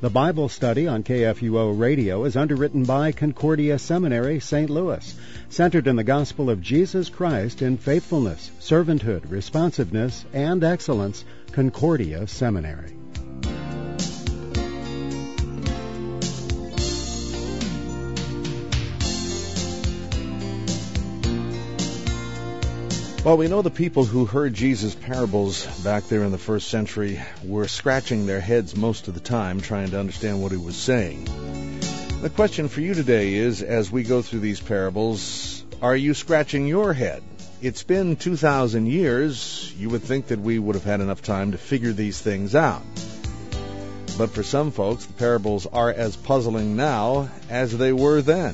The Bible study on KFUO Radio is underwritten by Concordia Seminary, St. Louis, centered in the gospel of Jesus Christ in faithfulness, servanthood, responsiveness, and excellence. Concordia Seminary. Well, we know the people who heard Jesus' parables back there in the first century were scratching their heads most of the time trying to understand what he was saying. The question for you today is, as we go through these parables, are you scratching your head? It's been 2,000 years. You would think that we would have had enough time to figure these things out. But for some folks, the parables are as puzzling now as they were then.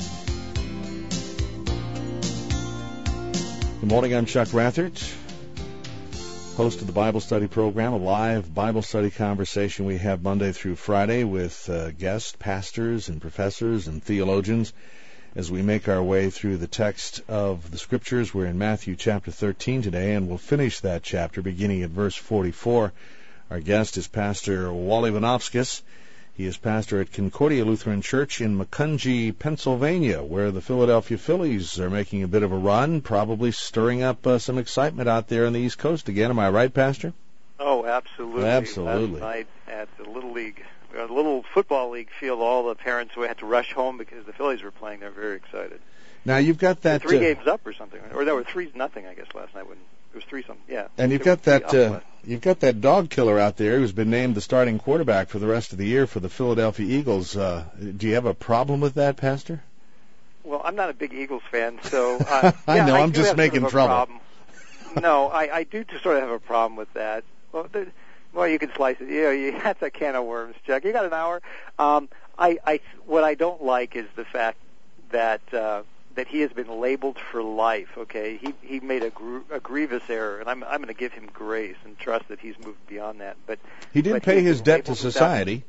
Good morning, I'm Chuck Rathert, host of the Bible Study Program, a live Bible study conversation we have Monday through Friday with guest pastors and professors and theologians as we make our way through the text of the Scriptures. We're in Matthew chapter 13 today, and we'll finish that chapter beginning at verse 44. Our guest is Pastor Wally Vinovskis. He is pastor at Concordia Lutheran Church in Macungie, Pennsylvania, where the Philadelphia Phillies are making a bit of a run, probably stirring up some excitement out there on the East Coast again. Am I right, Pastor? Oh, absolutely. Absolutely. Last night at the Little Football League field, all the parents who had to rush home because the Phillies were playing, they're very excited. Now, you've got that... 3 games up or something. Or there were 3-0, I guess, last night when it was 3-something. Yeah. And you've got that dog killer out there who's been named the starting quarterback for the rest of the year for the Philadelphia Eagles. Do you have a problem with that, Pastor? Well, I'm not a big Eagles fan, so... I know, I'm just making trouble. No, I do sort of have a problem with that. Well, you can slice it. That's a can of worms, Chuck. You got an hour. What I don't like is the fact that he has been labeled for life. Okay, he made a grievous error, and I'm going to give him grace and trust that he's moved beyond that. But he did pay his debt to society.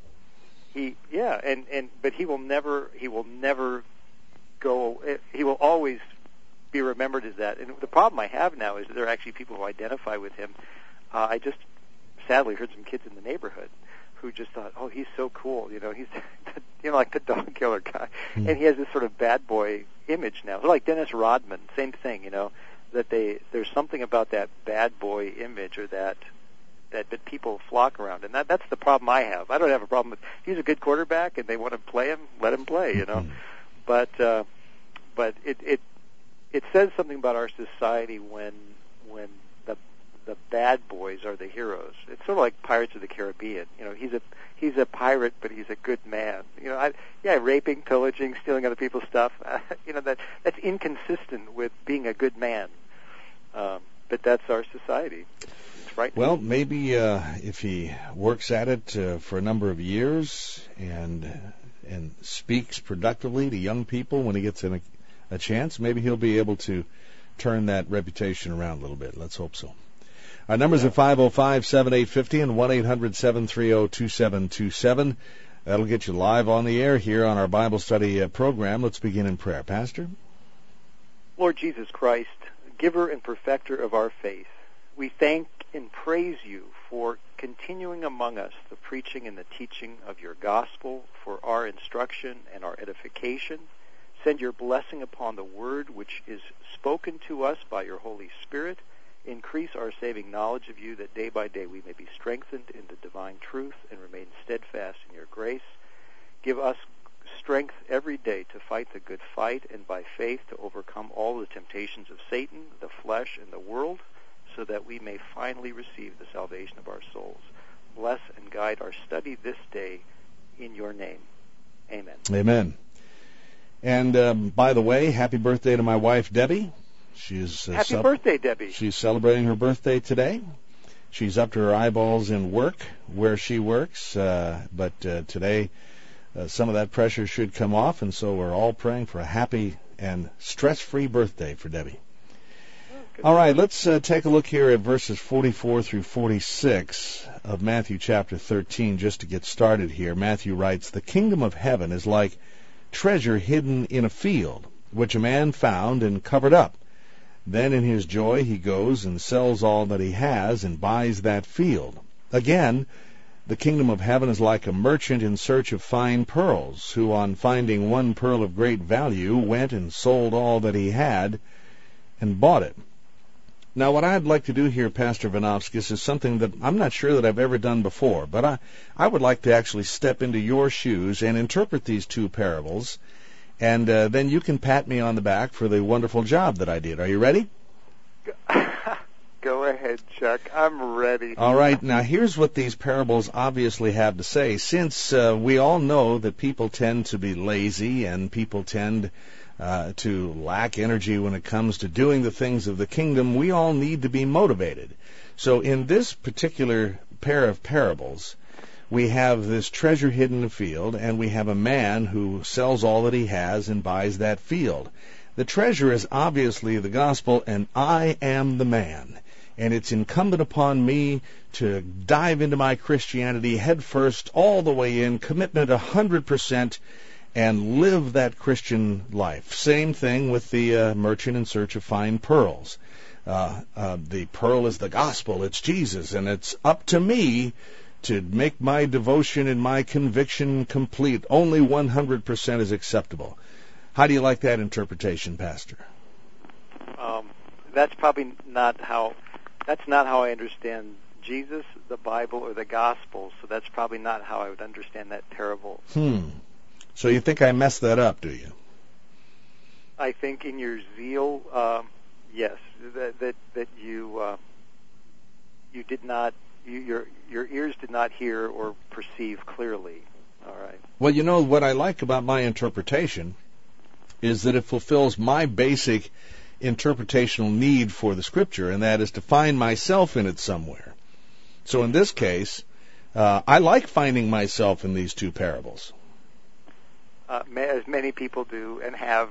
But he will never go. He will always be remembered as that. And the problem I have now is that there are actually people who identify with him. I just sadly heard some kids in the neighborhood who just thought, oh, he's so cool, he's like the dog killer guy, and he has this sort of bad boy image now. They're like Dennis Rodman, same thing, that there's something about that bad boy image or that people flock around, and that's the problem I have. I don't have a problem with he's a good quarterback and they want to play him, let him play, But it says something about our society when the bad boys are the heroes. It's sort of like Pirates of the Caribbean. He's a pirate, but he's a good man. Raping, pillaging, stealing other people's stuff. That's inconsistent with being a good man. But that's our society. It's frightening. Well, maybe if he works at it for a number of years and speaks productively to young people when he gets a chance, maybe he'll be able to turn that reputation around a little bit. Let's hope so. Our numbers are 505-7850 and 1-800-730-2727. That'll get you live on the air here on our Bible study program. Let's begin in prayer. Pastor? Lord Jesus Christ, giver and perfecter of our faith, we thank and praise you for continuing among us the preaching and the teaching of your gospel for our instruction and our edification. Send your blessing upon the word which is spoken to us by your Holy Spirit. Increase our saving knowledge of you, that day by day we may be strengthened in the divine truth and remain steadfast in your grace. Give us strength every day to fight the good fight, and by faith to overcome all the temptations of Satan, the flesh, and the world, so that we may finally receive the salvation of our souls. Bless and guide our study this day in your name. Amen. Amen. And by the way, happy birthday to my wife, Debbie. Happy birthday, Debbie. She's celebrating her birthday today. She's up to her eyeballs in work where she works, but today some of that pressure should come off, and so we're all praying for a happy and stress-free birthday for Debbie. All right, let's take a look here at verses 44 through 46 of Matthew chapter 13 just to get started here. Matthew writes, "The kingdom of heaven is like treasure hidden in a field, which a man found and covered up. Then in his joy he goes and sells all that he has and buys that field. Again, The kingdom of heaven is like a merchant in search of fine pearls, who on finding one pearl of great value went and sold all that he had and bought it. Now, what I'd like to do here, Pastor Vinovskis, is something that I'm not sure that I've ever done before, but I would like to actually step into your shoes and interpret these two parables, and then you can pat me on the back for the wonderful job that I did. Are you ready? Go ahead, Chuck. I'm ready. All right. Now, here's what these parables obviously have to say. Since we all know that people tend to be lazy and people tend to lack energy when it comes to doing the things of the kingdom, we all need to be motivated. So in this particular pair of parables, we have this treasure hidden in a field, and we have a man who sells all that he has and buys that field. The treasure is obviously the gospel, and I am the man. And it's incumbent upon me to dive into my Christianity head first, all the way in, commitment 100%, and live that Christian life. Same thing with the merchant in search of fine pearls. The pearl is the gospel, it's Jesus, and it's up to me to make my devotion and my conviction complete. Only 100% is acceptable. How do you like that interpretation, Pastor? That's probably not how I understand Jesus, the Bible, or the Gospel, so that's probably not how I would understand that parable. So you think I messed that up, do you? I think in your zeal, yes, that you did not, your ears did not hear or perceive clearly. All right. Well, you know, what I like about my interpretation is that it fulfills my basic interpretational need for the Scripture, and that is to find myself in it somewhere. So in this case, I like finding myself in these two parables. As many people do and have.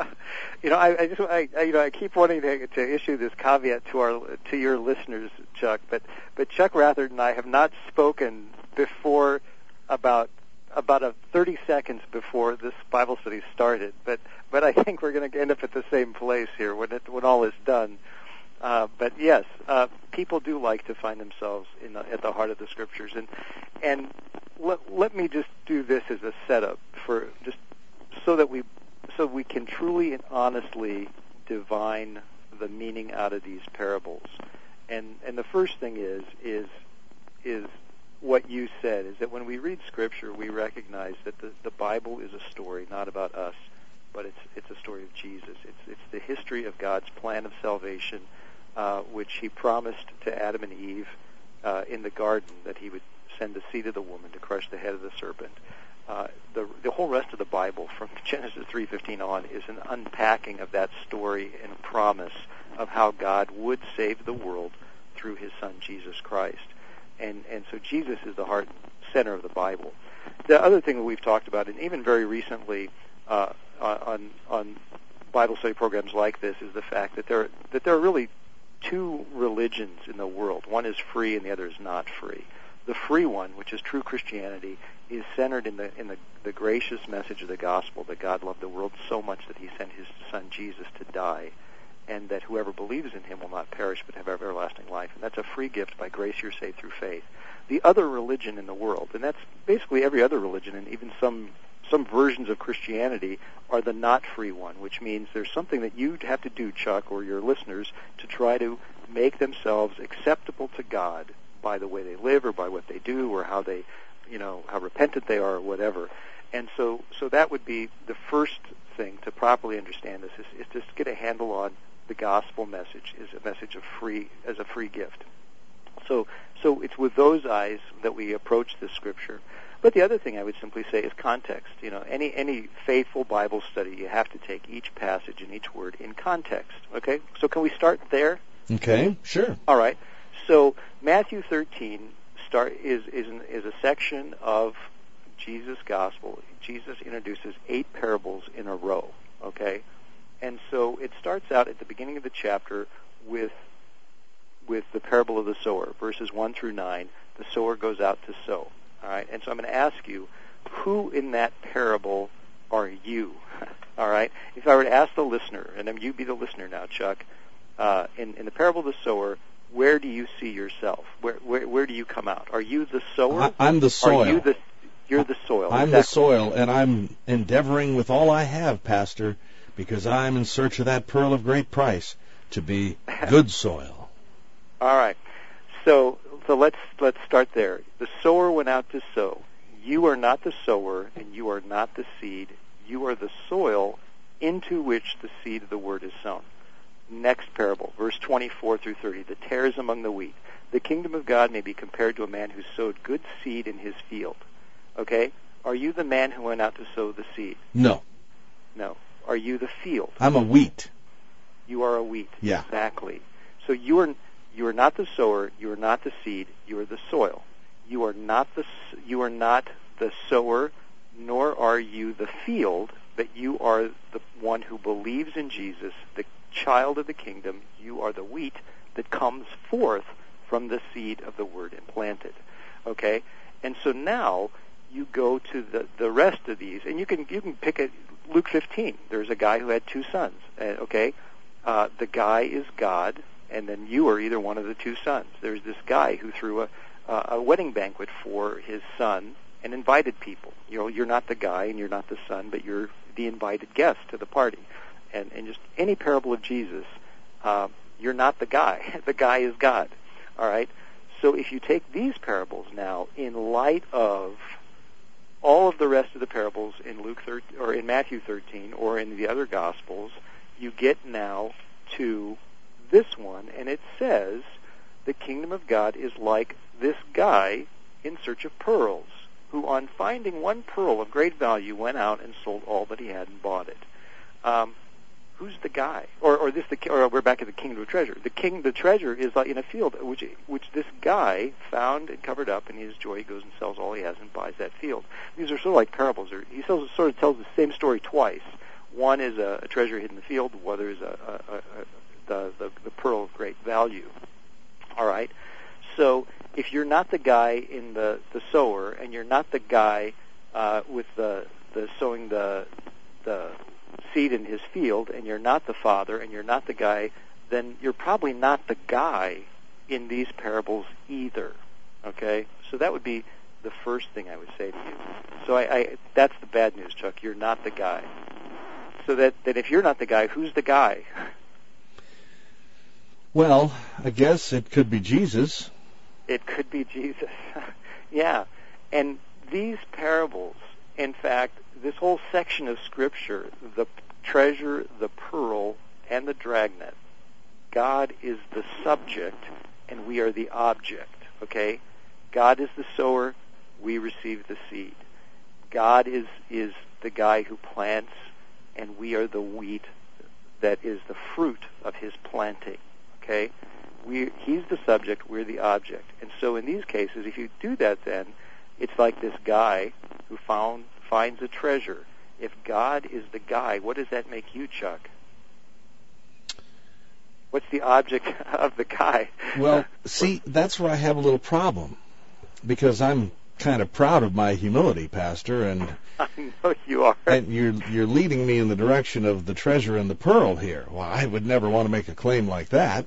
I keep wanting to issue this caveat to your listeners, Chuck, but Chuck Rathert and I have not spoken before about 30 seconds before this Bible study started, but I think we're going to end up at the same place here when all is done. But yes, people do like to find themselves at the heart of the Scriptures, and let me just do this as a setup for just so we can truly and honestly divine the meaning out of these parables. And the first thing is what you said, is that when we read Scripture, we recognize that the Bible is a story not about us, but it's a story of Jesus. It's the history of God's plan of salvation, which He promised to Adam and Eve in the garden, that He would send the seed of the woman to crush the head of the serpent. The whole rest of the Bible, from Genesis 3:15 on, is an unpacking of that story and promise of how God would save the world through His Son, Jesus Christ. And so Jesus is the heart and center of the Bible. The other thing that we've talked about, and even very recently on Bible study programs like this, is the fact that there are really two religions in the world. One is free and the other is not free. The free one, which is true Christianity, is centered in the gracious message of the gospel, that God loved the world so much that He sent His Son Jesus to die, and that whoever believes in Him will not perish but have everlasting life. And that's a free gift. By grace you're saved through faith. The other religion in the world, and that's basically every other religion, and even some versions of Christianity, are the not free one, which means there's something that you'd have to do, Chuck, or your listeners, to try to make themselves acceptable to God by the way they live, or by what they do, or how they, how repentant they are, or whatever. And so that would be the first thing to properly understand this, is just get a handle on the gospel message is a message of as a free gift. So it's with those eyes that we approach this Scripture. But the other thing I would simply say is context. Any faithful Bible study, you have to take each passage and each word in context. Okay? So can we start there? Okay, sure. All right. So Matthew 13 is a section of Jesus' gospel. Jesus introduces 8 parables in a row. Okay? And so it starts out at the beginning of the chapter with the parable of the sower, verses 1 through 9. The sower goes out to sow. All right? And so I'm going to ask you, who in that parable are you? All right? If I were to ask the listener, and then you be the listener now, Chuck, in the parable of the sower, where do you see yourself? Where do you come out? Are you the sower? I'm the soil. You're the soil. I'm exactly. the soil, and I'm endeavoring with all I have, Pastor, because I'm in search of that pearl of great price, to be good soil. All right. So let's start there. The sower went out to sow. You are not the sower, and you are not the seed. You are the soil into which the seed of the word is sown. Next parable, verse 24 through 30, the tares among the wheat. The kingdom of God may be compared to a man who sowed good seed in his field. Okay? Are you the man who went out to sow the seed? No. No. Are you the field? I'm a wheat. You are a wheat. Yeah. Exactly. So you are not the sower, you are not the seed, you are the soil. You are not the sower, nor are you the field, but you are the one who believes in Jesus, the child of the kingdom. You are the wheat that comes forth from the seed of the word implanted. Okay? And so now you go to the rest of these, and you can pick it. Luke 15, there's a guy who had two sons. Okay? The guy is God, and then you are either one of the two sons. There's this guy who threw a wedding banquet for his son and invited people. You know, you're not the guy and you're not the son, but you're the invited guest to the party. And just any parable of Jesus, you're not the guy. The guy is God. All right? So if you take these parables now in light of all of the rest of the parables in Luke 13, or in Matthew 13 or in the other Gospels, you get now to this one, and it says the kingdom of God is like this guy in search of pearls, who on finding one pearl of great value went out and sold all that he had and bought it. Who's the guy? Or we're back at the kingdom of treasure. The treasure is like in a field which this guy found and covered up, and in his joy he goes and sells all he has and buys that field. These are sort of like parables. He sort of tells the same story twice. One is a treasure hidden in the field. The other is the pearl of great value. All right. So if you're not the guy in the sower, and you're not the guy with the sowing the seed in his field, and you're not the father, and you're not the guy, then you're probably not the guy in these parables either. Okay? So that would be the first thing I would say to you. So that's the bad news, Chuck. You're not the guy. So that if you're not the guy, who's the guy? Well, I guess it could be Jesus. It could be Jesus. Yeah. And these parables, in fact, this whole section of Scripture, the treasure, the pearl, and the dragnet, God is the subject, and we are the object, okay? God is the sower, we receive the seed. God is the guy who plants, and we are the wheat that is the fruit of his planting, okay? He's the subject, we're the object. And so in these cases, if you do that then, it's like this guy who finds a treasure. If God is the guy, what does that make you, Chuck? What's the object of the guy? Well, see, that's where I have a little problem, because I'm kind of proud of my humility, Pastor, and I know you are. And you're leading me in the direction of the treasure and the pearl here. Well, I would never want to make a claim like that.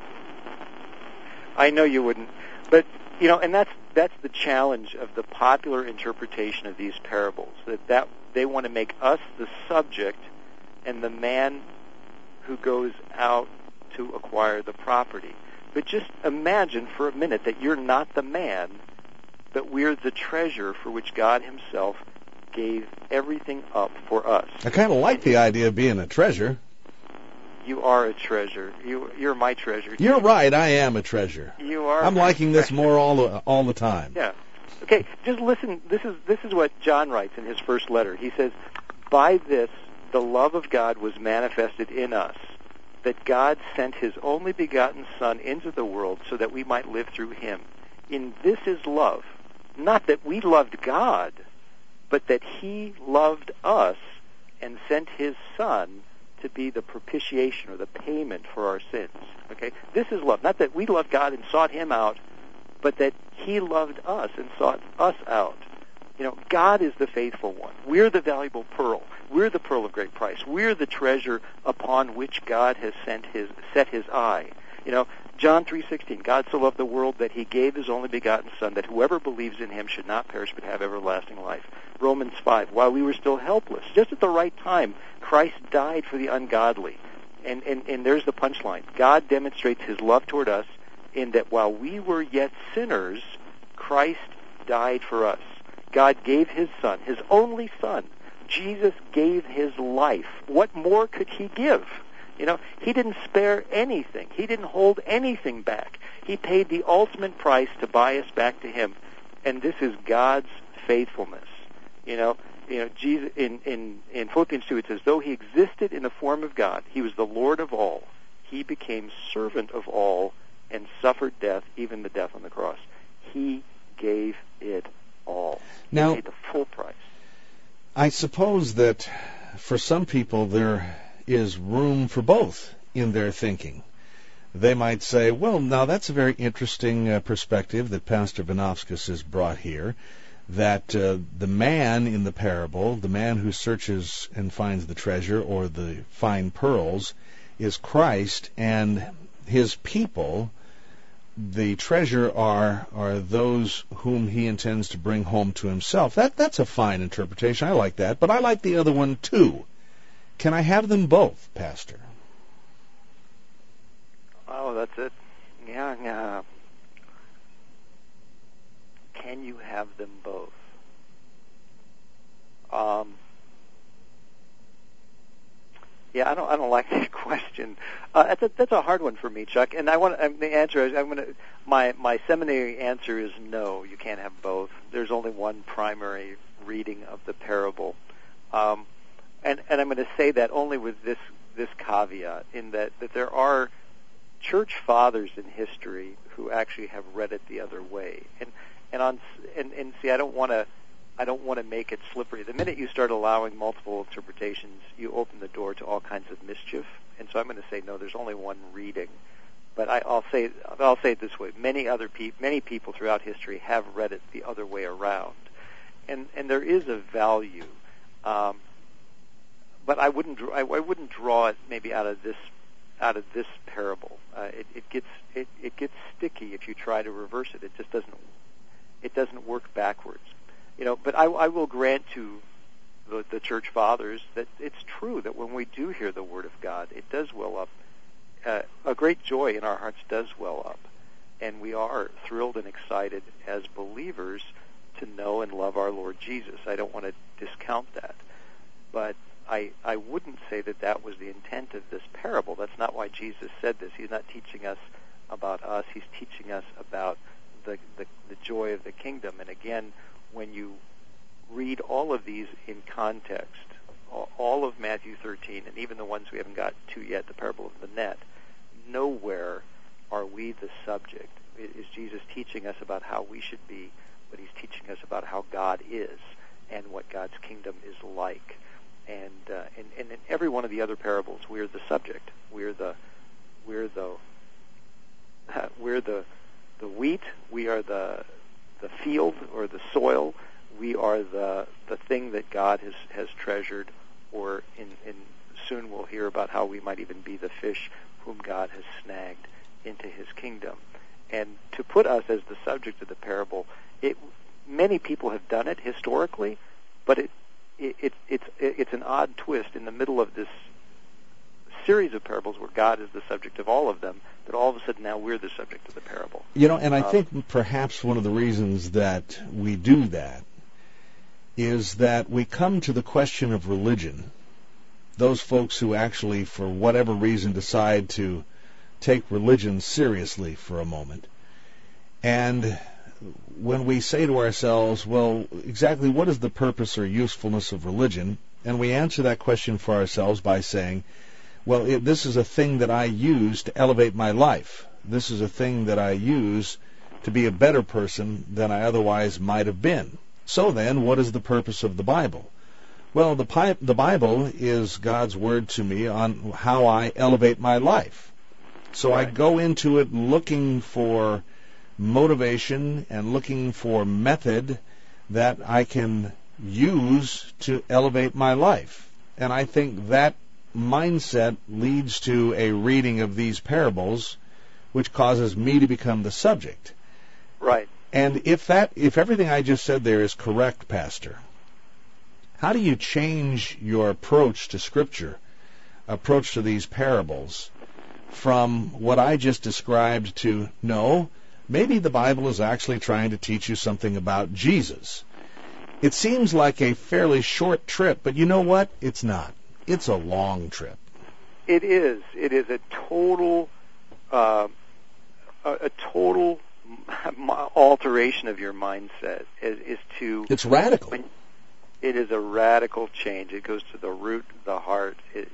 I know you wouldn't, but and that's the challenge of the popular interpretation of these parables. That they want to make us the subject and the man who goes out to acquire the property. But just imagine for a minute that you're not the man, but we're the treasure for which God himself gave everything up for us. I kind of like the idea of being a treasure. You are a treasure. You're my treasure. You're right. I am a treasure. You are. I'm liking this more all the time. Yeah. Okay. Just listen. This is what John writes in his first letter. He says, "By this the love of God was manifested in us, that God sent his only begotten Son into the world so that we might live through him. In this is love, not that we loved God, but that he loved us and sent his Son to be the propitiation or the payment for our sins." Okay? This is love. Not that we loved God and sought him out, but that he loved us and sought us out. God is the faithful one. We're the valuable pearl. We're the pearl of great price. We're the treasure upon which God has set his eye. John 3:16, God so loved the world that he gave his only begotten Son, that whoever believes in him should not perish but have everlasting life. Romans 5, while we were still helpless, just at the right time, Christ died for the ungodly. And there's the punchline. God demonstrates his love toward us in that while we were yet sinners, Christ died for us. God gave his Son, his only Son. Jesus gave his life. What more could he give? You know, he didn't spare anything. He didn't hold anything back. He paid the ultimate price to buy us back to him. And this is God's faithfulness. You know, Jesus in Philippians 2 it says, though he existed in the form of God, he was the Lord of all. He became servant of all and suffered death, even the death on the cross. He gave it all. Now, he paid the full price. I suppose that for some people there is room for both in their thinking. They might say, well, now that's a very interesting perspective that Pastor Vinovskis has brought here, that the man in the parable, the man who searches and finds the treasure or the fine pearls, is Christ, and his people, the treasure, are those whom he intends to bring home to himself. That's a fine interpretation. I like that, but I like the other one too. Can I have them both, Pastor? Oh, that's it. Yeah. Can you have them both? Yeah, I don't like that question. That's a hard one for me, Chuck. And the answer is my seminary answer is no. You can't have both. There's only one primary reading of the parable, and I'm going to say that only with this caveat, in that there are church fathers in history who actually have read it the other way, and see, I don't want to make it slippery. The minute you start allowing multiple interpretations, you open the door to all kinds of mischief. And so I'm going to say no. There's only one reading, but I'll say it this way: many people throughout history have read it the other way around, and there is a value, but I wouldn't draw it maybe out of this parable. It gets sticky if you try to reverse it. It just doesn't work backwards. You know, but I will grant to the church fathers that it's true that when we do hear the word of God, it does well up. A great joy in our hearts does well up, and we are thrilled and excited as believers to know and love our Lord Jesus. I don't want to discount that, but I wouldn't say that was the intent of this parable. That's not why Jesus said this. He's not teaching us about us. He's teaching us about the joy of the kingdom. And again, when you read all of these in context, all of Matthew 13, and even the ones we haven't got to yet, the parable of the net, nowhere are we the subject. Is Jesus teaching us about how we should be, but he's teaching us about how God is and what God's kingdom is like. And in every one of the other parables, we're the subject. We're the wheat. We are the field or the soil. We are the thing that God has treasured, or in soon we'll hear about how we might even be the fish whom God has snagged into his kingdom. And to put us as the subject of the parable, many people have done it historically, but it's an odd twist in the middle of this series of parables where God is the subject of all of them, that all of a sudden now we're the subject of the parable. You know, and I think perhaps one of the reasons that we do that is that we come to the question of religion. Those folks who actually, for whatever reason, decide to take religion seriously for a moment. And when we say to ourselves, well, exactly what is the purpose or usefulness of religion? And we answer that question for ourselves by saying, well, this is a thing that I use to elevate my life. This is a thing that I use to be a better person than I otherwise might have been. So then, what is the purpose of the Bible? Well, the Bible is God's word to me on how I elevate my life. So right. I go into it looking for motivation and looking for method that I can use to elevate my life. And I think that mindset leads to a reading of these parables which causes me to become the subject. Right. And if everything I just said there is correct, Pastor, how do you change your approach to Scripture, approach to these parables, from what I just described to, no, maybe the Bible is actually trying to teach you something about Jesus? It seems like a fairly short trip, but you know what? It's not. It's a long trip. It is. It is a total alteration of your mindset. It's radical. It is a radical change. It goes to the root of the heart.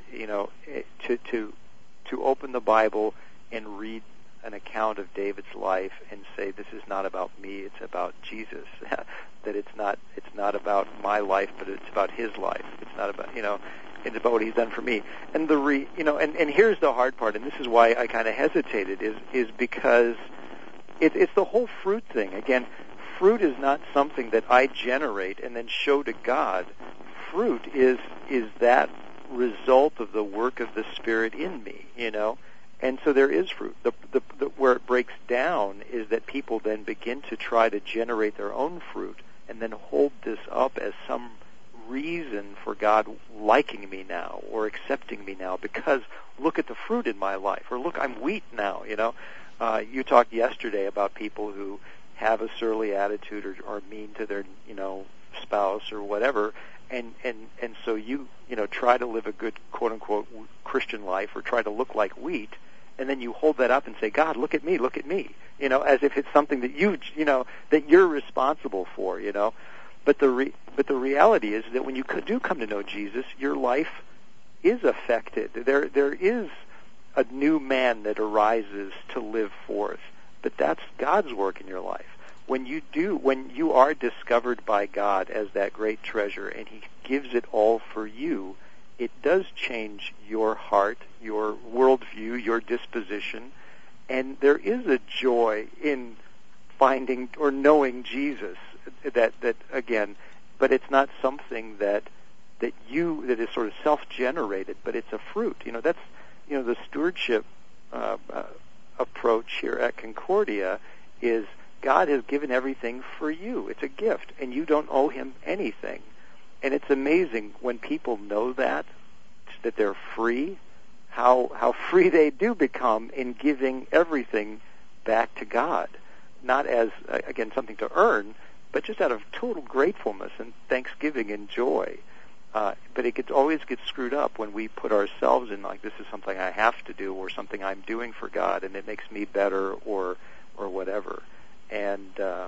To open the Bible and read an account of David's life and say, this is not about me, it's about Jesus. That it's not about my life, but it's about his life. It's not about, it's about what he's done for me. And and here's the hard part, and this is why I kind of hesitated, is because it's the whole fruit thing. Again, fruit is not something that I generate and then show to God. Fruit is that result of the work of the Spirit in me, And so there is fruit. Where it breaks down is that people then begin to try to generate their own fruit and then hold this up as some reason for God liking me now or accepting me now because look at the fruit in my life, or look, I'm wheat now, You talked yesterday about people who have a surly attitude or are mean to their, spouse or whatever, and so you try to live a good quote unquote Christian life or try to look like wheat, and then you hold that up and say, God, look at me, as if it's something that that you're responsible for, But the reality is that when you do come to know Jesus, your life is affected. There is a new man that arises to live forth, but that's God's work in your life. When you are discovered by God as that great treasure and he gives it all for you, it does change your heart, your worldview, your disposition, and there is a joy in finding or knowing Jesus that again, but it's not something that is sort of self-generated, but it's a fruit. That's the stewardship approach here at Concordia is God has given everything for you. It's a gift, and you don't owe him anything. And it's amazing when people know that they're free, how free they do become in giving everything back to God, not as, again, something to earn, but just out of total gratefulness and thanksgiving and joy. But it always gets screwed up when we put ourselves in, like, this is something I have to do or something I'm doing for God, and it makes me better or whatever. But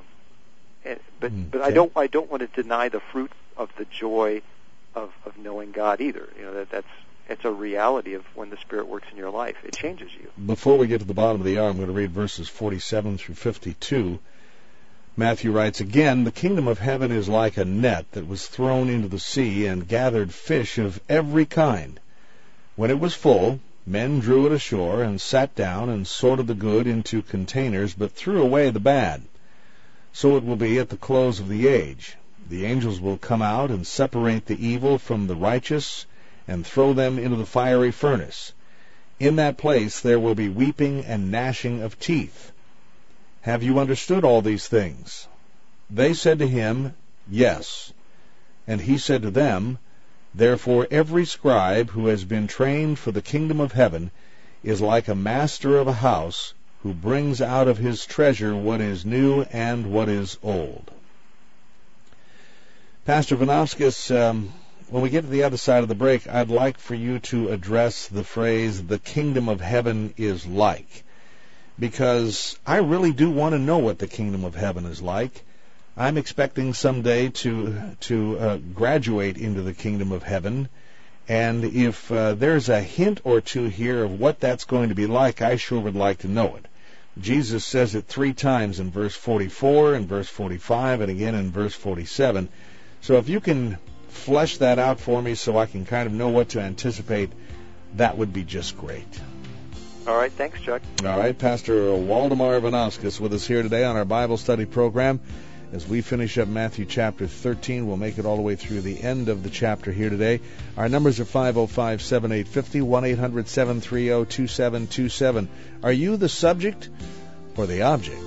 I don't want to deny the fruit of the joy of knowing God either. It's a reality of when the Spirit works in your life. It changes you. Before we get to the bottom of the hour, I'm going to read verses 47 through 52. Matthew writes, "Again, the kingdom of heaven is like a net that was thrown into the sea and gathered fish of every kind. When it was full, men drew it ashore and sat down and sorted the good into containers, but threw away the bad. So it will be at the close of the age. The angels will come out and separate the evil from the righteous and throw them into the fiery furnace. In that place there will be weeping and gnashing of teeth. Have you understood all these things?" They said to him, "Yes." And he said to them, "Therefore every scribe who has been trained for the kingdom of heaven is like a master of a house who brings out of his treasure what is new and what is old." Pastor Vanowskis, when we get to the other side of the break, I'd like for you to address the phrase, the kingdom of heaven is like, because I really do want to know what the kingdom of heaven is like. I'm expecting someday to graduate into the kingdom of heaven, and if there's a hint or two here of what that's going to be like, I sure would like to know it. Jesus says it 3 times in verse 44, in verse 45, and again in verse 47. So if you can flesh that out for me so I can kind of know what to anticipate, that would be just great. All right, thanks, Chuck. All right, Pastor Waldemar Vanowskis with us here today on our Bible study program. as we finish up Matthew chapter 13. We'll make it all the way through the end of the chapter here today. Our numbers are 505-7850, 1-800-730-2727. Are you the subject or the object?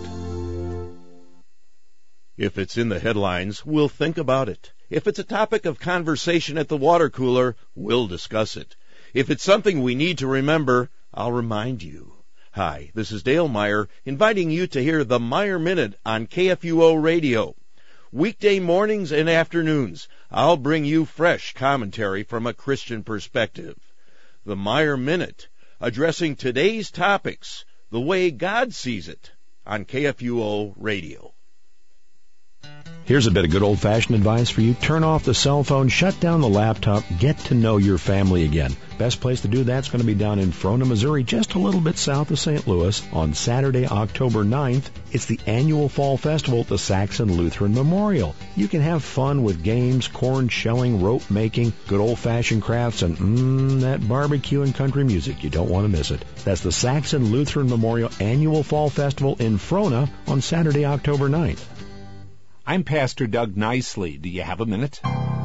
If it's in the headlines, we'll think about it. If it's a topic of conversation at the water cooler, we'll discuss it. If it's something we need to remember, I'll remind you. Hi, this is Dale Meyer, inviting you to hear the Meyer Minute on KFUO Radio. Weekday mornings and afternoons, I'll bring you fresh commentary from a Christian perspective. The Meyer Minute, addressing today's topics the way God sees it on KFUO Radio. Here's a bit of good old-fashioned advice for you. Turn off the cell phone, shut down the laptop, get to know your family again. Best place to do that's going to be down in Frona, Missouri, just a little bit south of St. Louis, on Saturday, October 9th. It's the annual fall festival at the Saxon Lutheran Memorial. You can have fun with games, corn shelling, rope making, good old-fashioned crafts, and that barbecue and country music. You don't want to miss it. That's the Saxon Lutheran Memorial Annual Fall Festival in Frona on Saturday, October 9th. I'm Pastor Doug Nicely. Do you have a minute?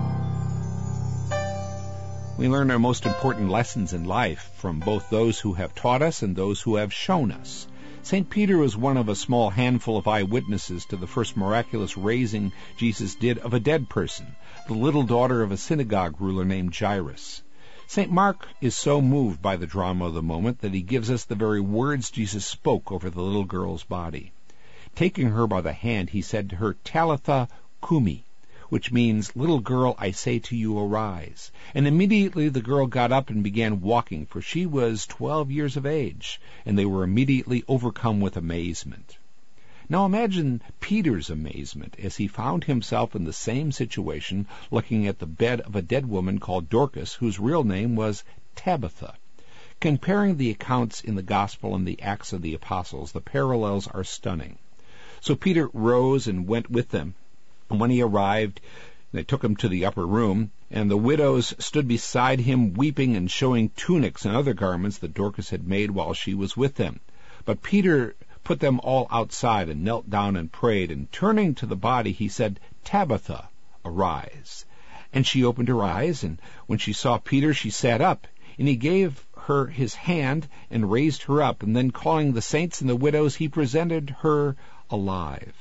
We learn our most important lessons in life from both those who have taught us and those who have shown us. St. Peter was one of a small handful of eyewitnesses to the first miraculous raising Jesus did of a dead person, the little daughter of a synagogue ruler named Jairus. St. Mark is so moved by the drama of the moment that he gives us the very words Jesus spoke over the little girl's body. Taking her by the hand, he said to her, Talitha Kumi, which means, little girl, I say to you, arise. And immediately the girl got up and began walking, for she was 12 years of age, and they were immediately overcome with amazement. Now imagine Peter's amazement as he found himself in the same situation, looking at the bed of a dead woman called Dorcas, whose real name was Tabitha. Comparing the accounts in the Gospel and the Acts of the Apostles, the parallels are stunning. So Peter rose and went with them. And when he arrived, they took him to the upper room, and the widows stood beside him, weeping and showing tunics and other garments that Dorcas had made while she was with them. But Peter put them all outside and knelt down and prayed, and turning to the body, he said, Tabitha, arise. And she opened her eyes, and when she saw Peter, she sat up, and he gave her his hand and raised her up, and then calling the saints and the widows, he presented her alive.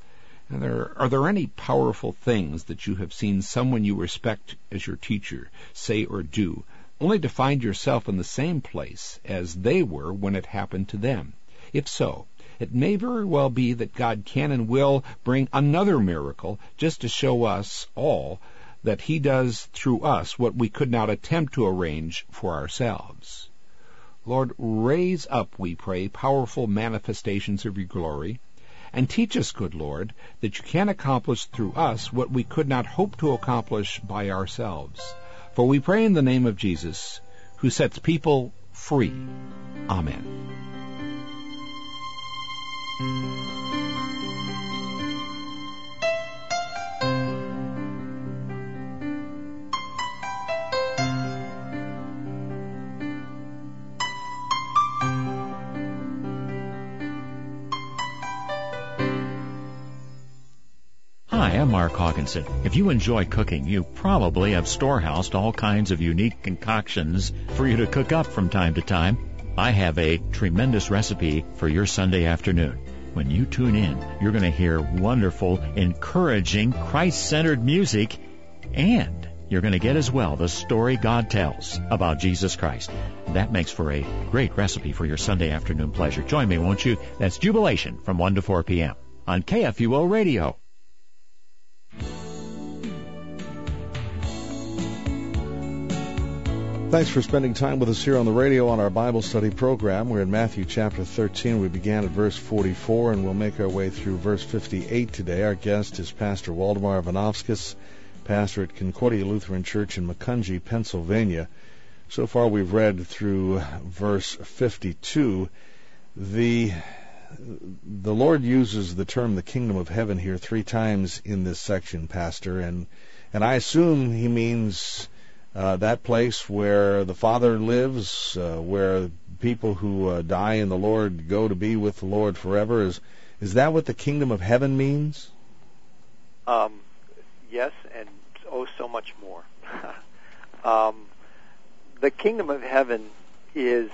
Are there any powerful things that you have seen someone you respect as your teacher say or do, only to find yourself in the same place as they were when it happened to them? If so, it may very well be that God can and will bring another miracle just to show us all that he does through us what we could not attempt to arrange for ourselves. Lord, raise up, we pray, powerful manifestations of your glory, and teach us, good Lord, that you can accomplish through us what we could not hope to accomplish by ourselves. For we pray in the name of Jesus, who sets people free. Amen. Hi, I'm Mark Hawkinson. If you enjoy cooking, you probably have storehoused all kinds of unique concoctions for you to cook up from time to time. I have a tremendous recipe for your Sunday afternoon. When you tune in, you're going to hear wonderful, encouraging, Christ-centered music, and you're going to get as well the story God tells about Jesus Christ. That makes for a great recipe for your Sunday afternoon pleasure. Join me, won't you? That's Jubilation from 1 to 4 p.m. on KFUO Radio. Thanks for spending time with us here on the radio on our Bible study program. We're in Matthew chapter 13. We began at verse 44, and we'll make our way through verse 58 today. Our guest is Pastor Waldemar Ivanovskis, pastor at Concordia Lutheran Church in Macungie, Pennsylvania. So far we've read through verse 52. The Lord uses the term the kingdom of heaven here 3 times in this section, Pastor, and I assume he means that place where the Father lives, where people who die in the Lord go to be with the Lord forever. Is that what the kingdom of heaven means? Yes, and so much more. The kingdom of heaven is,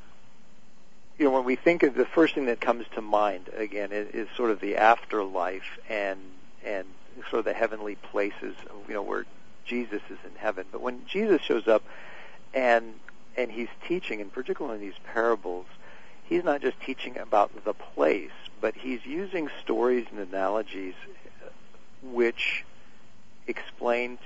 when we think of the first thing that comes to mind, again, is sort of the afterlife and sort of the heavenly places, where Jesus is in heaven. But when Jesus shows up and he's teaching, and particularly in these parables, he's not just teaching about the place, but he's using stories and analogies which explain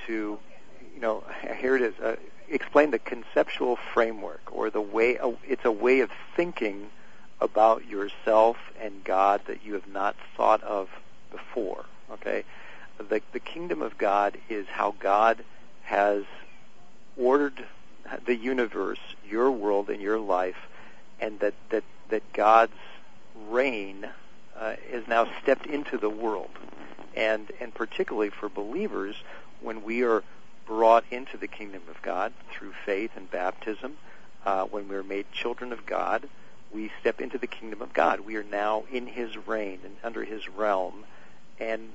here it is, explain the conceptual framework, or the way, it's a way of thinking about yourself and God that you have not thought of before, okay? The kingdom of God is how God has ordered the universe, your world and your life, and that God's reign has now stepped into the world. And particularly for believers, when we are brought into the kingdom of God through faith and baptism, when we are made children of God, we step into the kingdom of God. We are now in His reign and under His realm, and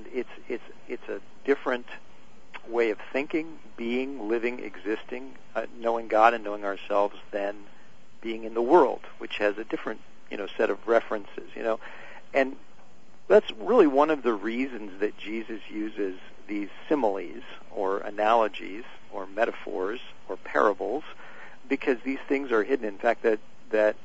it's a different way of thinking, being, living, existing, knowing God and knowing ourselves than being in the world, which has a different set of references. And that's really one of the reasons that Jesus uses these similes or analogies or metaphors or parables, because these things are hidden. In fact, that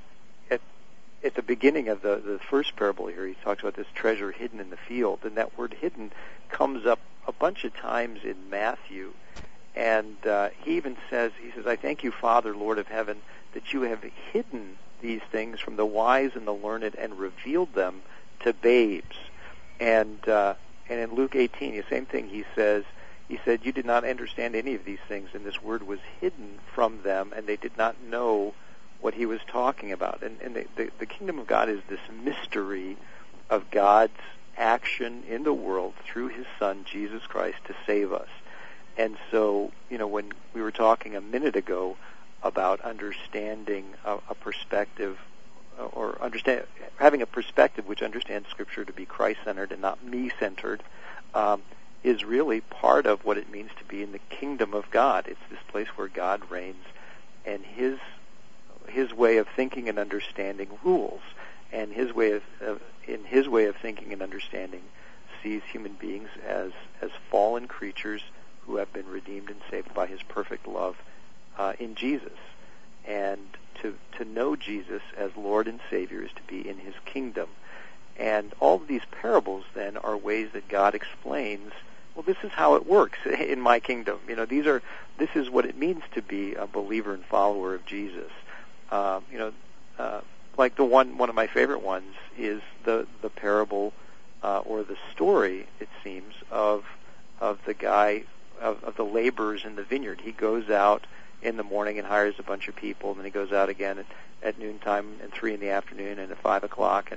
at the beginning of the first parable here, he talks about this treasure hidden in the field, and that word hidden comes up a bunch of times in Matthew. And he even says, I thank you, Father, Lord of heaven, that you have hidden these things from the wise and the learned and revealed them to babes. And in Luke 18, the same thing he said, you did not understand any of these things, and this word was hidden from them, and they did not know what he was talking about. And the kingdom of God is this mystery of God's action in the world through His Son, Jesus Christ, to save us. And so, when we were talking a minute ago about understanding a perspective, or having a perspective which understands Scripture to be Christ-centered and not me-centered, is really part of what it means to be in the kingdom of God. It's this place where God reigns, and His way of thinking and understanding rules, and His way of thinking and understanding sees human beings as fallen creatures who have been redeemed and saved by His perfect love in Jesus. And to know Jesus as Lord and Savior is to be in His kingdom. And all of these parables then are ways that God explains, well, this is how it works in my kingdom. This is what it means to be a believer and follower of Jesus. Like one of my favorite ones is the parable or the story, it seems, of the guy of the laborers in the vineyard. He goes out in the morning and hires a bunch of people, and then he goes out again at noontime and 3 in the afternoon and at 5 o'clock,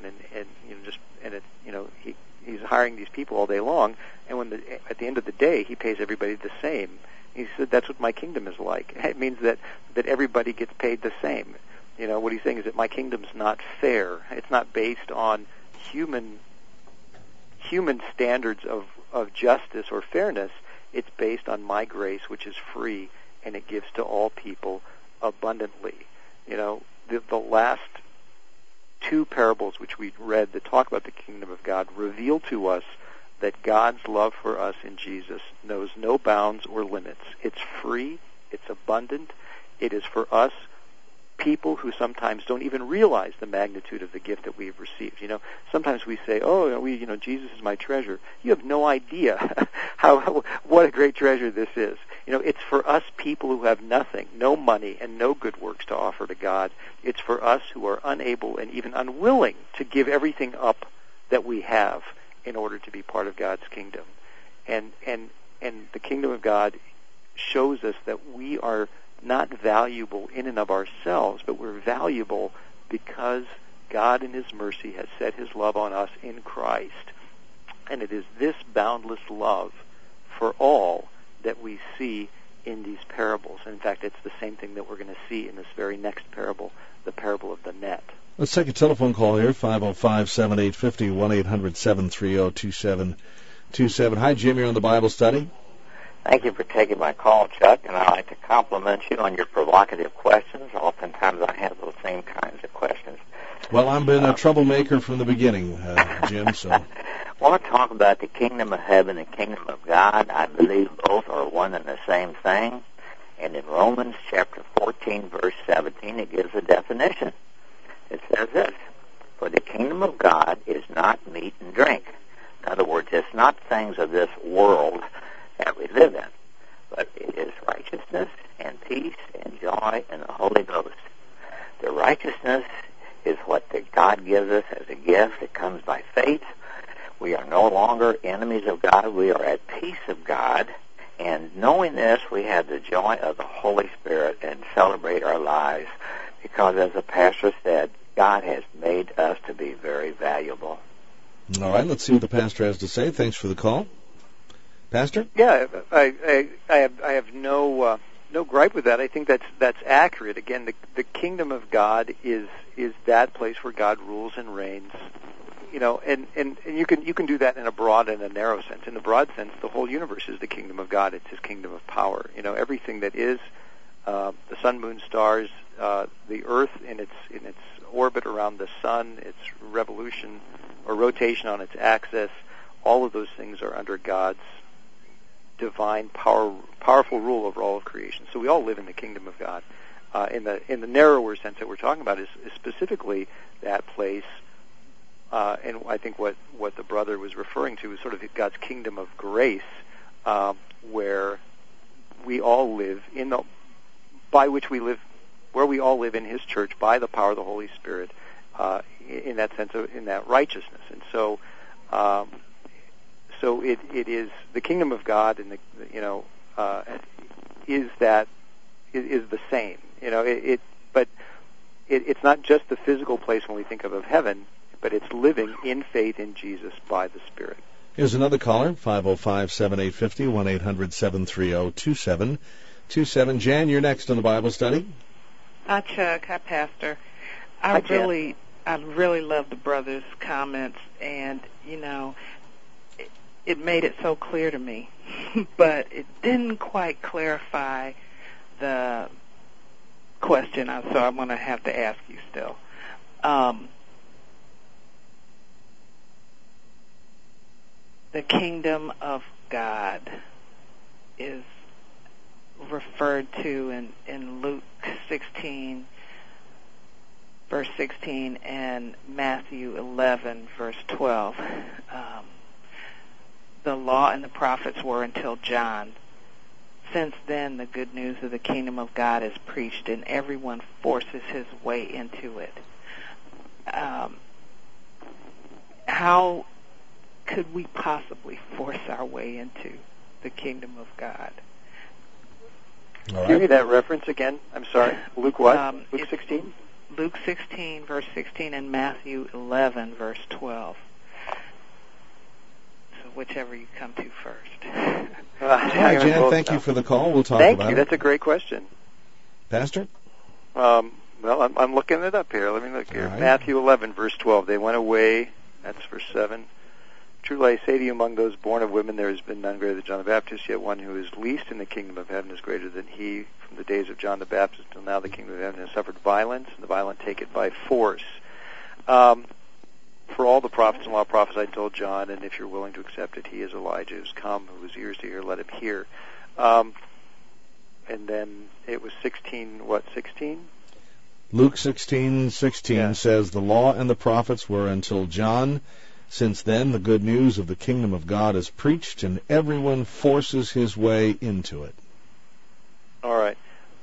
he's hiring these people all day long. And at the end of the day, he pays everybody the same. He said, "That's what my kingdom is like." It means that everybody gets paid the same. What he's saying is that my kingdom's not fair. It's not based on human standards of justice or fairness. It's based on my grace, which is free, and it gives to all people abundantly. The last two parables which we read that talk about the kingdom of God reveal to us that God's love for us in Jesus knows no bounds or limits. It's free, it's abundant, it is for us, people who sometimes don't even realize the magnitude of the gift that we've received. Sometimes we say, Jesus is my treasure. You have no idea what a great treasure this is. It's for us people who have nothing, no money and no good works to offer to God. It's for us who are unable and even unwilling to give everything up that we have in order to be part of God's kingdom. And the kingdom of God shows us that we are not valuable in and of ourselves, but we're valuable because God in His mercy has set His love on us in Christ. And it is this boundless love for all that we see in these parables. In fact, it's the same thing that we're going to see in this very next parable, the parable of the net. Let's take a telephone call here, 505-7850, 800-778-2727. Hi, Jim. You're on the Bible study. Thank you for taking my call, Chuck, and I'd like to compliment you on your provocative questions. Oftentimes I have those same kinds of questions. Well, I've been a troublemaker from the beginning, Jim, so... I want to talk about the kingdom of heaven and kingdom of God. I believe both are one and the same thing. And in Romans chapter 14, verse 17, it gives a definition. It says this: for the kingdom of God is not meat and drink. In other words, it's not things of this world that we live in, but it is righteousness and peace and joy in the Holy Ghost. The righteousness is what God gives us as a gift. It comes by faith. We are no longer enemies of God. We are at peace of God. And knowing this, we have the joy of the Holy Spirit and celebrate our lives because, as the pastor said, God has made us to be very valuable. All right, let's see what the pastor has to say. Thanks for the call. Pastor? Yeah, I have no gripe with that. I think that's accurate. Again, the kingdom of God is that place where God rules and reigns. You know, and you can do that in a broad and a narrow sense. In the broad sense, the whole universe is the kingdom of God. It's His kingdom of power. You know, everything that is the sun, moon, stars, the Earth in its orbit around the sun, its revolution or rotation on its axis, all of those things are under God's divine powerful rule over all of creation. So we all live in the kingdom of God. In the narrower sense that we're talking about is specifically that place. And I think what the brother was referring to is sort of God's kingdom of grace, where we all live where we all live in His church by the power of the Holy Spirit, in that sense in that righteousness. And so it is the kingdom of God, and is the same. You know, but it's not just the physical place when we think of heaven, but it's living in faith in Jesus by the Spirit. Here's another caller, 505-7850, 1-800-730-2727. Jan, you're next on the Bible study. Hi, Chuck. Hi, Pastor. I really love the brother's comments, and, you know, it made it so clear to me, but it didn't quite clarify the question, so I'm going to have to ask you still. The kingdom of God is referred to in Luke 16, verse 16, and Matthew 11, verse 12. The law and the prophets were until John. Since then, the good news of the kingdom of God is preached, and everyone forces his way into it. How could we possibly force our way into the kingdom of God? All right. Give me that reference again. I'm sorry. Luke what? Luke 16? Luke 16, verse 16, and Matthew 11, verse 12. So whichever you come to first. Hi, Jan. Thank you for the call. We'll talk about it. Thank you. That's a great question. Pastor? Well, I'm looking it up here. Let me look here. Right. Matthew 11, verse 12. They went away. That's verse 7. Truly I say to you, among those born of women, there has been none greater than John the Baptist, yet one who is least in the kingdom of heaven is greater than he. From the days of John the Baptist till now, the kingdom of heaven has suffered violence, and the violent take it by force. For all the prophets and law prophesied told John, and if you're willing to accept it, he is Elijah who's come, who has ears to hear, let him hear. And then it was 16, what, 16? Luke 16:16 says, the law and the prophets were until John. Since then, the good news of the kingdom of God is preached, and everyone forces his way into it. All right.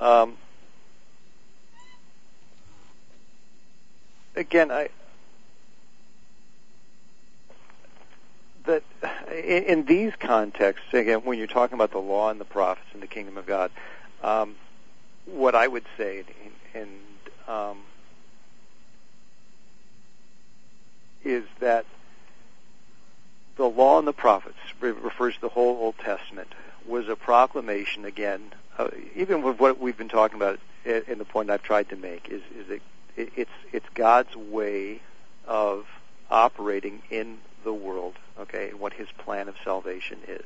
Again, in these contexts, again, when you're talking about the law and the prophets and the kingdom of God, what I would say, is that the law and the prophets refers to the whole Old Testament, was a proclamation, again, even with what we've been talking about, and the point I've tried to make, is that it's God's way of operating in the world, okay, and what his plan of salvation is.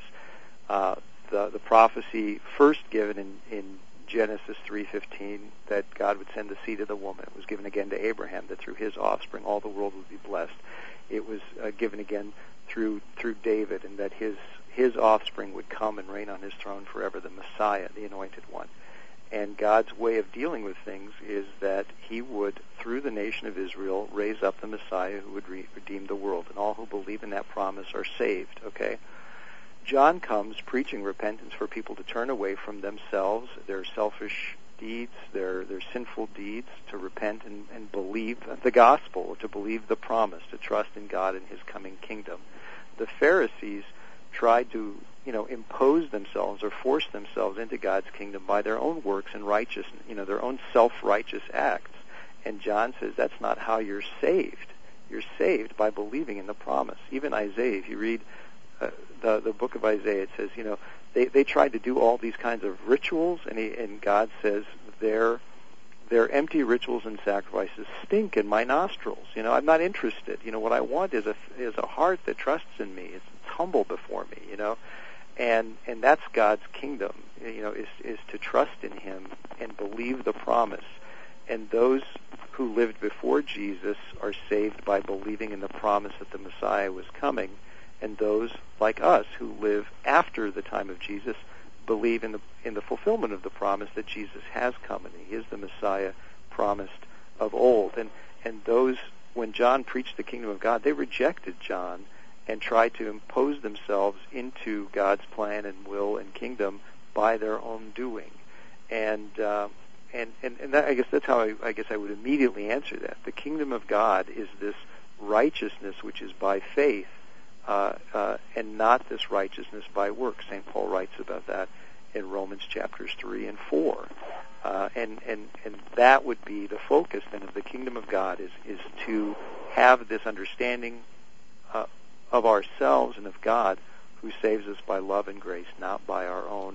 The prophecy first given in Genesis 3:15 that God would send the seed of the woman. It was given again to Abraham that through his offspring all the world would be blessed. It was given again through David, and that his offspring would come and reign on his throne forever, the Messiah, the Anointed One. And God's way of dealing with things is that he would, through the nation of Israel, raise up the Messiah who would redeem the world, and all who believe in that promise are saved, okay? John comes preaching repentance for people to turn away from themselves, their selfish deeds, their sinful deeds, to repent and believe the gospel, to believe the promise, to trust in God and his coming kingdom. The Pharisees tried to, impose themselves or force themselves into God's kingdom by their own works and righteousness, their own self-righteous acts. And John says that's not how you're saved. You're saved by believing in the promise. Even Isaiah, if you read the book of Isaiah, it says, they tried to do all these kinds of rituals, and God says their empty rituals and sacrifices stink in my nostrils. I'm not interested. What I want is a heart that trusts in me. It's humble before me. And that's God's kingdom. Is to trust in him and believe the promise. And those who lived before Jesus are saved by believing in the promise that the Messiah was coming. And those like us who live after the time of Jesus believe in the fulfillment of the promise that Jesus has come, and he is the Messiah promised of old. And those, when John preached the kingdom of God, they rejected John and tried to impose themselves into God's plan and will and kingdom by their own doing. And that, I guess that's how I would immediately answer that. The kingdom of God is this righteousness which is by faith, and not this righteousness by works. St. Paul writes about that in Romans chapters 3 and 4. And that would be the focus then of the kingdom of God, is to have this understanding of ourselves and of God, who saves us by love and grace, not by our own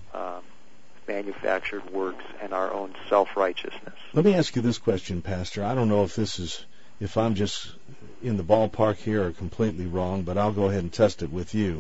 manufactured works and our own self-righteousness. Let me ask you this question, Pastor. I don't know if I'm just in the ballpark here or completely wrong, but I'll go ahead and test it with you.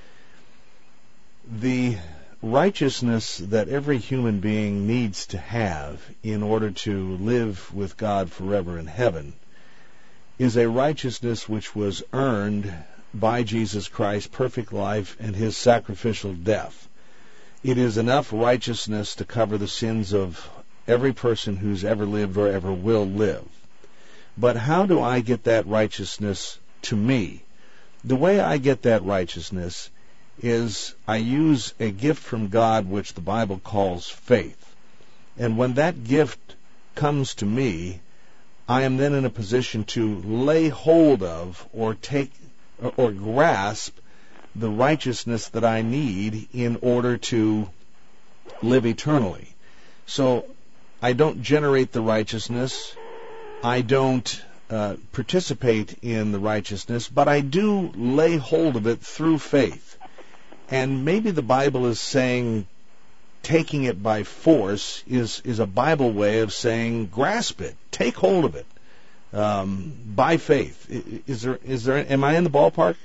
The righteousness that every human being needs to have in order to live with God forever in heaven is a righteousness which was earned by Jesus Christ's perfect life and his sacrificial death. It is enough righteousness to cover the sins of every person who's ever lived or ever will live. But how do I get that righteousness to me? The way I get that righteousness is I use a gift from God which the Bible calls faith. And when that gift comes to me, I am then in a position to lay hold of or take or grasp the righteousness that I need in order to live eternally. So I don't generate the righteousness, I don't participate in the righteousness, but I do lay hold of it through faith. And maybe the Bible is saying taking it by force is a Bible way of saying grasp it, take hold of it by faith. Is there? Am I in the ballpark?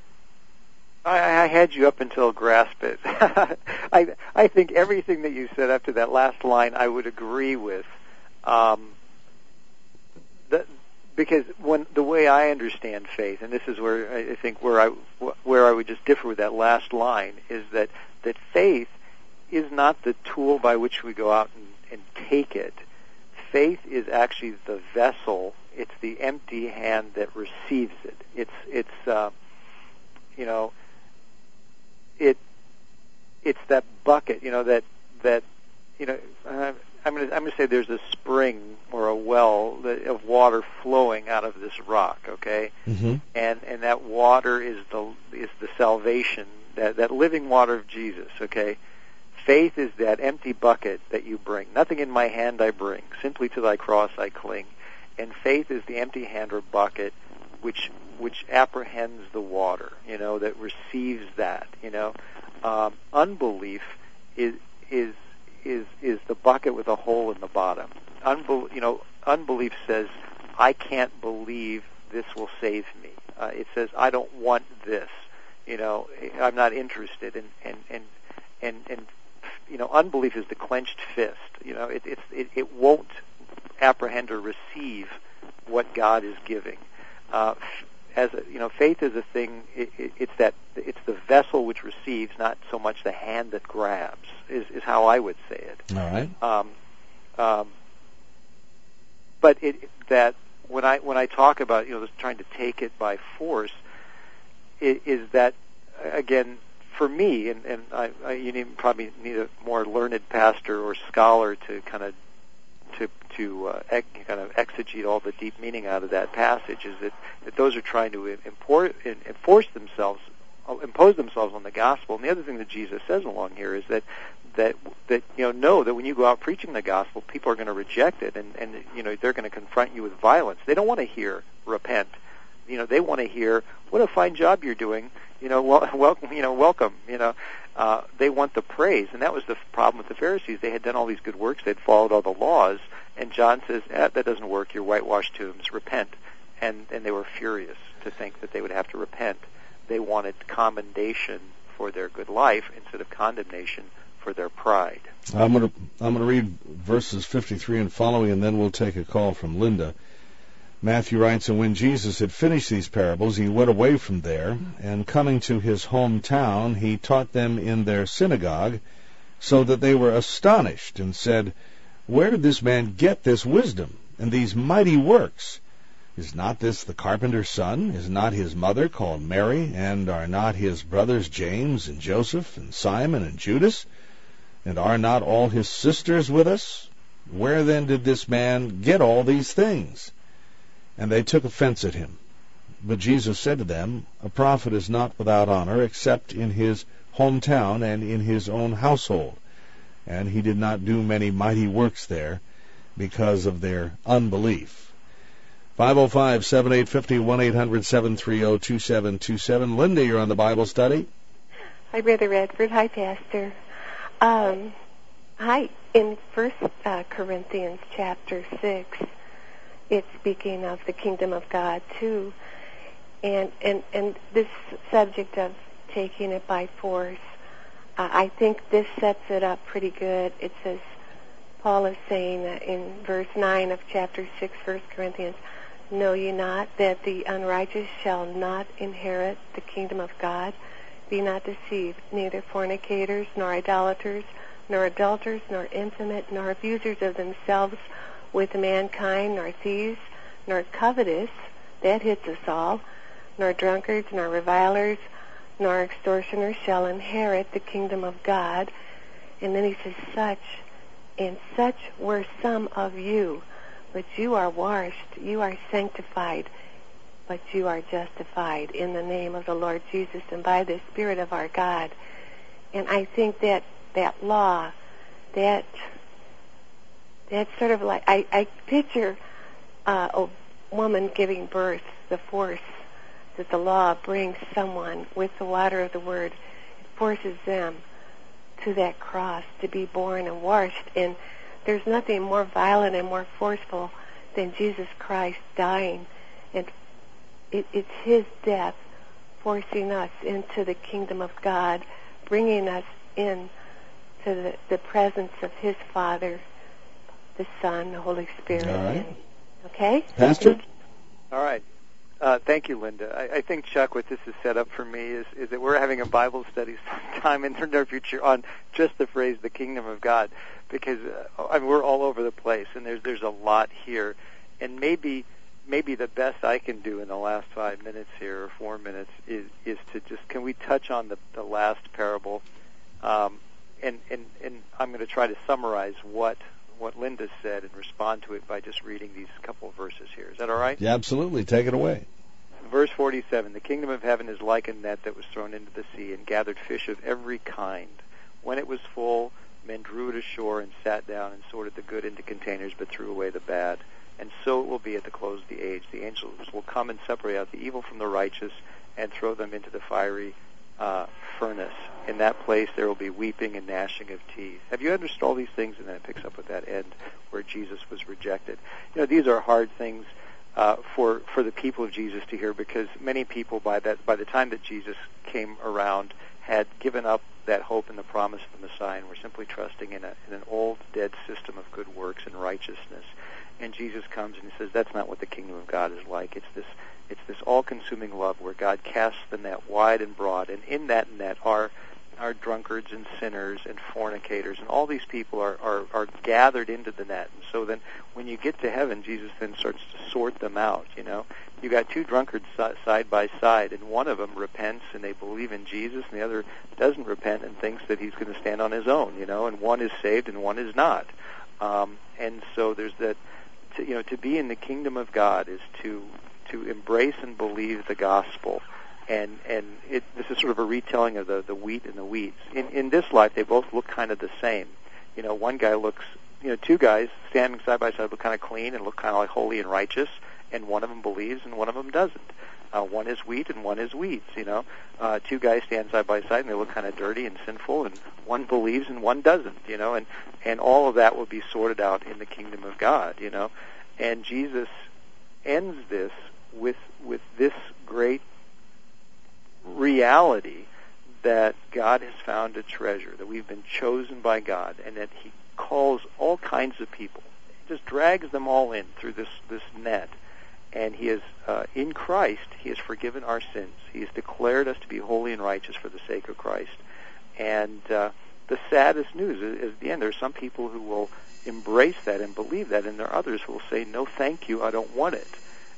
I had you up until grasp it. I think everything that you said up to that last line I would agree with. Because the way I understand faith, and this is where I think where I would just differ with that last line, is that faith is not the tool by which we go out and take it. Faith is actually the vessel. It's the empty hand that receives it. It's that bucket. I'm going to say there's a spring or a well of water flowing out of this rock, okay? Mm-hmm. And that water is the salvation, that living water of Jesus, okay? Faith is that empty bucket that you bring. Nothing in my hand I bring, simply to thy cross I cling. And faith is the empty hand or bucket which apprehends the water, that receives that, Unbelief is the bucket with a hole in the bottom. Unbelief says, I can't believe this will save me. It says, "I don't want this." I'm not interested. And unbelief is the clenched fist. It won't apprehend or receive what God is giving. Faith is a thing. It's the vessel which receives, not so much the hand that grabs. Is how I would say it. All right. But that when I talk about trying to take it by force, is that again for me, and you probably need a more learned pastor or scholar to kind of exegete all the deep meaning out of that passage, is that those are trying to impose themselves on the gospel. And the other thing that Jesus says along here is that know that when you go out preaching the gospel, people are going to reject it, and they're going to confront you with violence. They don't want to hear repent. They want to hear, what a fine job you're doing. Welcome. They want the praise, and that was the problem with the Pharisees. They had done all these good works, they'd followed all the laws, and John says, that doesn't work. You're whitewashed tombs. Repent. And they were furious to think that they would have to repent. They wanted commendation for their good life instead of condemnation for their pride. I'm going to read verses 53 and following, and then we'll take a call from Linda. Matthew writes, "And when Jesus had finished these parables, he went away from there, and coming to his hometown, he taught them in their synagogue, so that they were astonished, and said, 'Where did this man get this wisdom and these mighty works? Is not this the carpenter's son? Is not his mother called Mary? And are not his brothers James and Joseph and Simon and Judas? And are not all his sisters with us? Where then did this man get all these things?' And they took offense at him. But Jesus said to them, 'A prophet is not without honor except in his hometown and in his own household.' And he did not do many mighty works there because of their unbelief." 505-7850, 1-800-730-2727. Linda, you're on the Bible study. Hi, Brother Redford. Hi, Pastor. Hi. In 1 Corinthians chapter 6, it's speaking of the kingdom of God, too. And this subject of taking it by force, I think this sets it up pretty good. It says, Paul is saying in verse 9 of chapter 6, 1 Corinthians, "Know ye not that the unrighteous shall not inherit the kingdom of God? Be not deceived, neither fornicators, nor idolaters, nor adulterers, nor intimate, nor abusers of themselves with mankind, nor thieves, nor covetous," that hits us all, "nor drunkards, nor revilers, nor extortioners shall inherit the kingdom of God." And then he says, such were some of you, but you are washed, you are sanctified, but you are justified in the name of the Lord Jesus and by the Spirit of our God. And I think that law, that's sort of like, I picture a woman giving birth, the force that the law brings someone with the water of the Word. It forces them to that cross to be born and washed. And there's nothing more violent and more forceful than Jesus Christ dying. And it's his death forcing us into the kingdom of God, bringing us in to the presence of his Father, the Son, the Holy Spirit. All right. Okay? Pastor? All right. Thank you, Linda. I think, Chuck, what this is set up for me is that we're having a Bible study sometime in the near future on just the phrase, the kingdom of God, because we're all over the place, and there's a lot here. And maybe the best I can do in the last 5 minutes here, or 4 minutes, is to just, can we touch on the last parable? And I'm going to try to summarize what Linda said and respond to it by just reading these couple of verses here. Is that all right? Yeah, absolutely. Take it away. Verse 47, "The kingdom of heaven is like a net that was thrown into the sea and gathered fish of every kind. When it was full, men drew it ashore and sat down and sorted the good into containers but threw away the bad. And so it will be at the close of the age. The angels will come and separate out the evil from the righteous and throw them into the fiery furnace. In that place there will be weeping and gnashing of teeth." Have you understood all these things? And then it picks up with that end where Jesus was rejected. These are hard things for the people of Jesus to hear, because many people by the time that Jesus came around had given up that hope and the promise of the Messiah and were simply trusting in an old, dead system of good works and righteousness. And Jesus comes and he says, that's not what the kingdom of God is like. It's this all-consuming love where God casts the net wide and broad, and in that net are drunkards and sinners and fornicators, and all these people are gathered into the net. And so then when you get to heaven, Jesus then starts to sort them out, you know. You got two drunkards side by side, and one of them repents and they believe in Jesus, and the other doesn't repent and thinks that he's going to stand on his own, you know, and one is saved and one is not. And so there's that, to be in the kingdom of God is to embrace and believe the gospel. And this is sort of a retelling of the wheat and the weeds. In this life, they both look kind of the same. You know, one guy looks, two guys standing side by side look kind of clean and look kind of like holy and righteous, and one of them believes and one of them doesn't. One is wheat and one is weeds, you know. Two guys stand side by side and they look kind of dirty and sinful, and one believes and one doesn't, you know. And all of that will be sorted out in the kingdom of God, you know. And Jesus ends this with this great reality that God has found a treasure, that we've been chosen by God, and that he calls all kinds of people. He just drags them all in through this net. And he is, in Christ, he has forgiven our sins. He has declared us to be holy and righteous for the sake of Christ. And the saddest news is at the end, there are some people who will embrace that and believe that, and there are others who will say, no, thank you, I don't want it.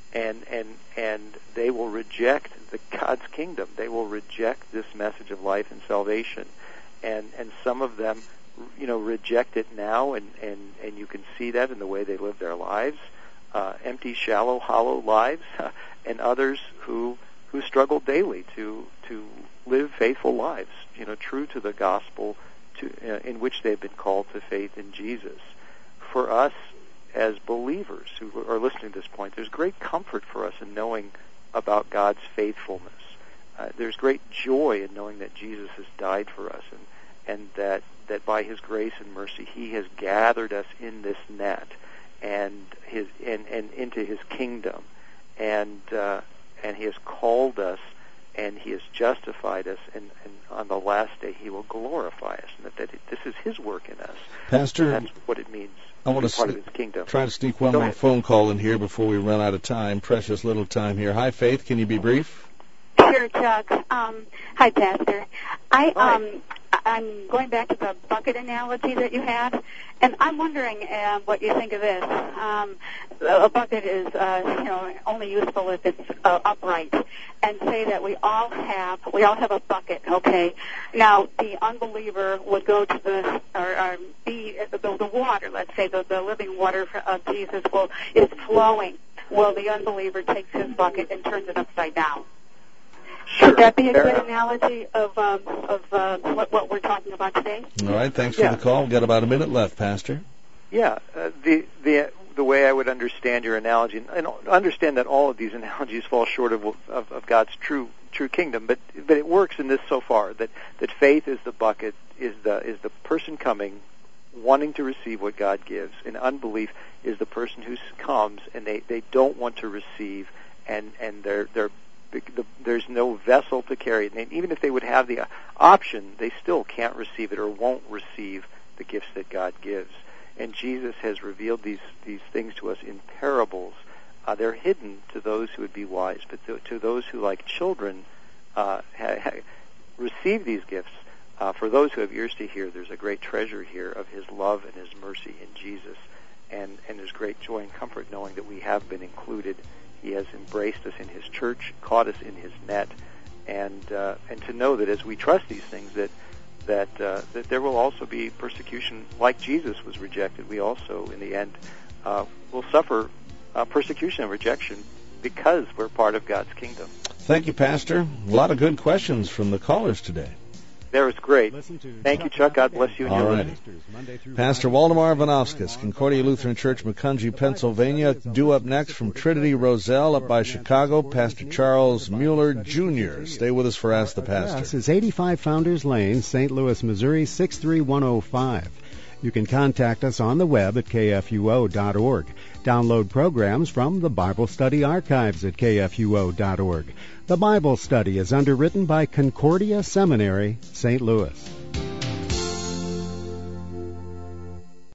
And they will reject God's kingdom. They will reject this message of life and salvation. And some of them, reject it now, and you can see that in the way they live their lives, empty, shallow, hollow lives, and others who struggle daily to live faithful lives, true to the gospel, in which they've been called to faith in Jesus. For us, as believers who are listening to this point, there's great comfort for us in knowing about God's faithfulness. There's great joy in knowing that Jesus has died for us, and that by his grace and mercy he has gathered us in this net and into his kingdom, and he has called us, and he has justified us, and on the last day he will glorify us, and that this is his work in us. Pastor, that's what it means. I want to try to sneak one more phone call in here before we run out of time. Precious little time here. Hi, Faith. Can you be brief? Sure, Chuck. Hi, Pastor. I'm going back to the bucket analogy that you had, and I'm wondering what you think of this. A bucket is, only useful if it's upright. And say that we all have a bucket. Okay. Now the unbeliever would go to the water. Let's say the living water of Jesus is flowing. Well, the unbeliever takes his bucket and turns it upside down. Sure. Would that be a good analogy of what we're talking about today? All right. Thanks for the call. We've got about a minute left, Pastor. Yeah. The way I would understand your analogy, and understand that all of these analogies fall short of God's true kingdom, but it works in this so far that faith is the bucket, is the person coming, wanting to receive what God gives, and unbelief is the person who comes and they don't want to receive, and there's no vessel to carry it. And even if they would have the option, they still can't receive it or won't receive the gifts that God gives. And Jesus has revealed these things to us in parables. They're hidden to those who would be wise, but to those who, like children, receive these gifts, for those who have ears to hear, there's a great treasure here of his love and his mercy in Jesus. And there's great joy and comfort knowing that we have been included. He has embraced us in his church, caught us in his net, and to know that as we trust these things, that there will also be persecution. Like Jesus was rejected, we also, in the end, will suffer persecution and rejection because we're part of God's kingdom. Thank you, Pastor. A lot of good questions from the callers today. That was great. Thank you, Chuck. God bless you and your listeners. Pastor Waldemar Ivanovskis, Concordia Lutheran Church, Macungie, Pennsylvania. Due up next from Trinity Roselle up by Chicago, Pastor Charles Mueller, Jr. Stay with us for Ask the Pastor. This is 85 Founders Lane, St. Louis, Missouri, 63105. You can contact us on the web at kfuo.org. Download programs from the Bible Study archives at kfuo.org. The Bible Study is underwritten by Concordia Seminary, St. Louis.